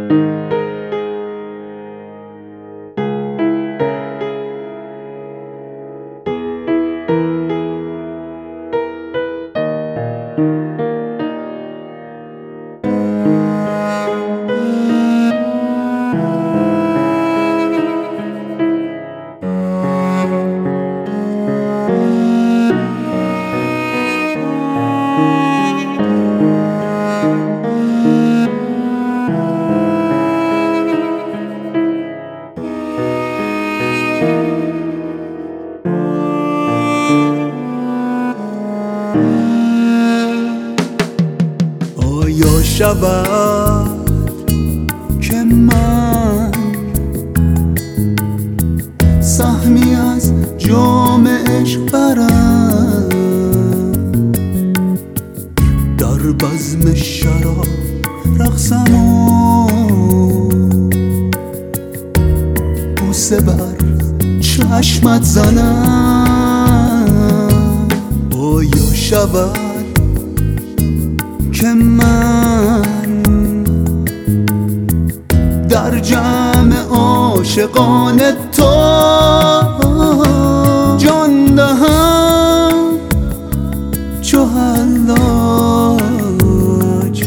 آیا شود که من سهمی از جام عشق برم، در بزم شراب رقصم و بوسه بر چشمت زنم؟ آیا شود که من در جمع عاشقان تو جان دهم چو حلاج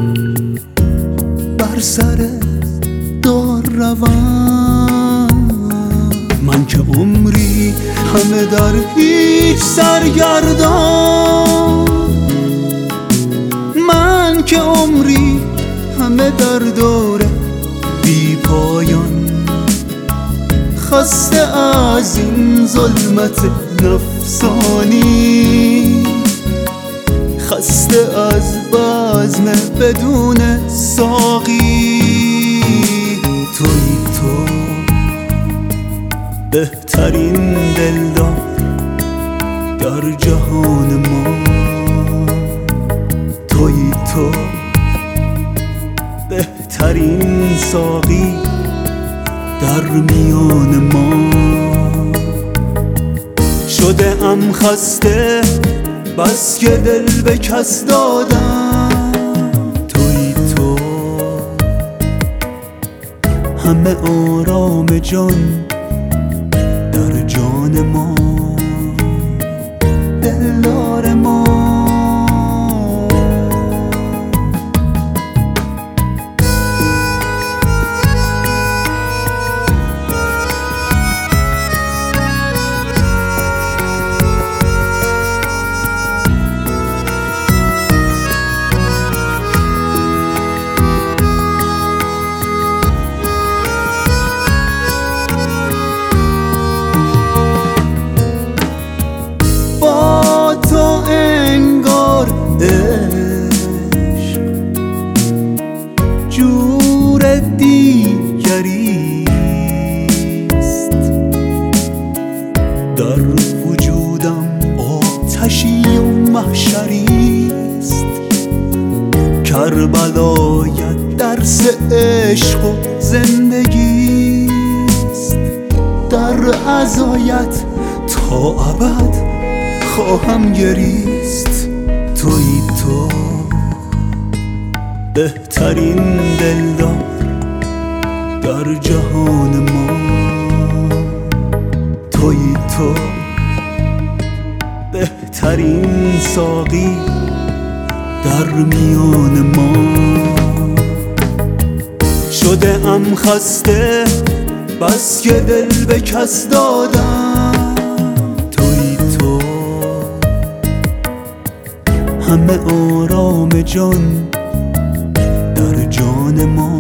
بر سر دار روم؟ من که عمری همه در هیچ سرگردان، من که عمری همه در دور بی پایان، خسته از این ظلمت نفسانی، خسته از بزم بدون ساقی. تویی تو بهترین دلدار در جهان ما، تویی تو بهترین ساقی در میان ما. شده ام خسته بس که دل به کس دادم، تویی تو همه آرام جان در جان ما، دلدار ما. عشق جور دیگریست، در وجودم آتشی و محشریست. کربلایت درس عشق و زندگیست، در عزایت تا ابد خواهم گریست. تویی تو بهترین دلدار در جهان ما، تویی تو بهترین ساقی در میان ما. شده ام خسته بس که دل به کس دادم، تویی تو همه آرام جان در جان ما.